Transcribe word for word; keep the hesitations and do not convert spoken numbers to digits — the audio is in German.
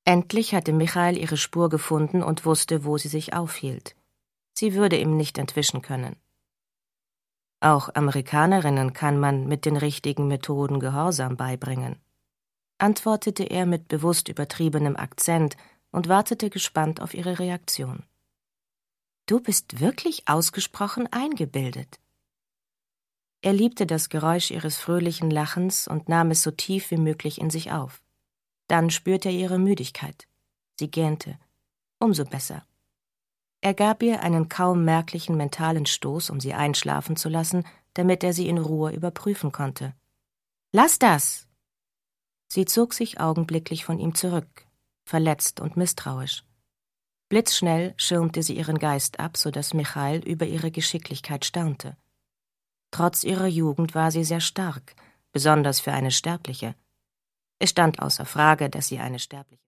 Endlich hatte Michael ihre Spur gefunden und wusste, wo sie sich aufhielt. Sie würde ihm nicht entwischen können. Auch Amerikanerinnen kann man mit den richtigen Methoden Gehorsam beibringen, antwortete er mit bewusst übertriebenem Akzent und wartete gespannt auf ihre Reaktion. »Du bist wirklich ausgesprochen eingebildet.« Er liebte das Geräusch ihres fröhlichen Lachens und nahm es so tief wie möglich in sich auf. Dann spürte er ihre Müdigkeit. Sie gähnte. Umso besser. Er gab ihr einen kaum merklichen mentalen Stoß, um sie einschlafen zu lassen, damit er sie in Ruhe überprüfen konnte. »Lass das!« Sie zog sich augenblicklich von ihm zurück, verletzt und misstrauisch. Blitzschnell schirmte sie ihren Geist ab, so dass Michael über ihre Geschicklichkeit staunte. Trotz ihrer Jugend war sie sehr stark, besonders für eine Sterbliche. Es stand außer Frage, dass sie eine Sterbliche